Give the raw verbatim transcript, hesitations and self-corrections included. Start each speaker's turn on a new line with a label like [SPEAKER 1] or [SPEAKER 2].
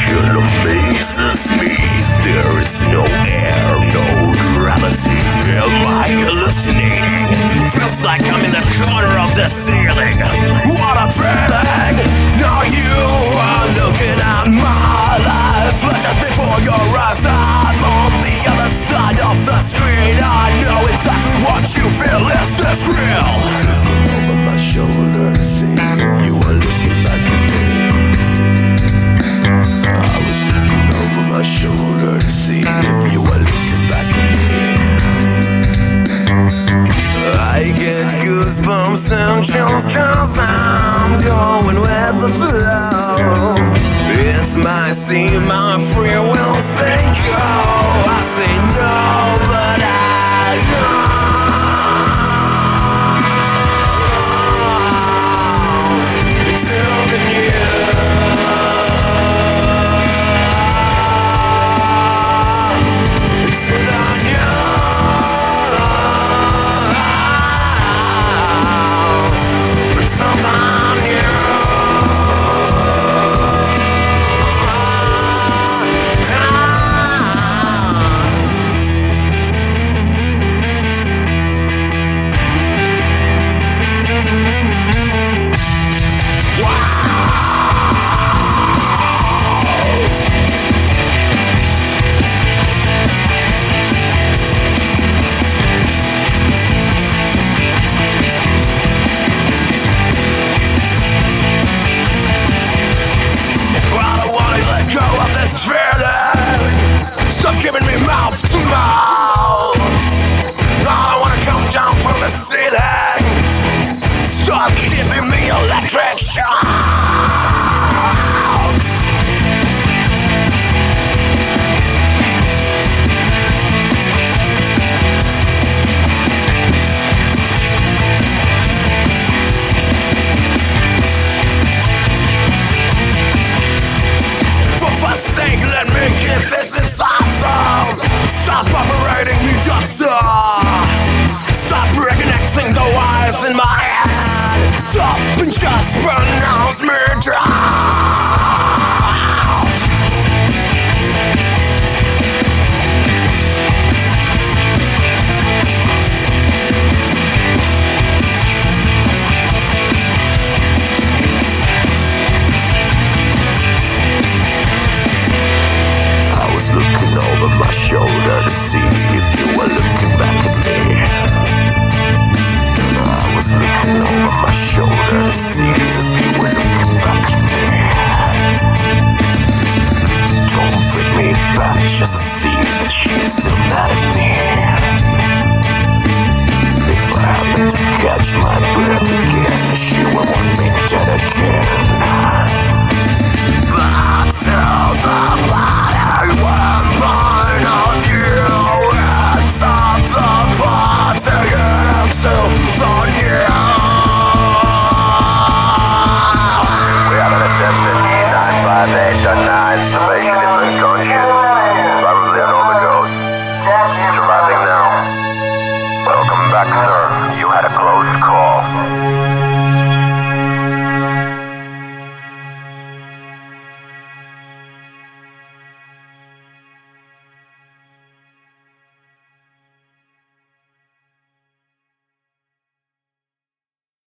[SPEAKER 1] Motion amazes me. There is no air, no gravity. Am I hallucinating? Feels like I'm in the corner of the ceiling. What a feeling! Now you are looking at my life. Flashes before your eyes. I'm on the other side of the screen. I know exactly what you feel. Is this real? Over my shoulder to see you are looking back at me. I was looking over my shoulder to see if you were looking back at me. I get goosebumps and chills cause I'm going with the flow. It's my scene, my free will say go. I say no, but I know. It's still the new. Stop giving me mouth to mouth. I wanna come down from the ceiling. Stop giving me electric shocks. For fuck's sake, let me keep this inside. Stop operating me, doctor. Stop reconnecting the wires in my head. Stop and just pronounce me drowned. I was looking over my shoulder to see if you were looking back at me. I was looking over my shoulder to see if you were looking back at me. Don't bring me back just to see that she's still mad at me. If I happen to catch my breath again, she will want me dead again. But till the body one point of you, it's up the party into the new. We have an attempted nine five eight nine, station is unconscious.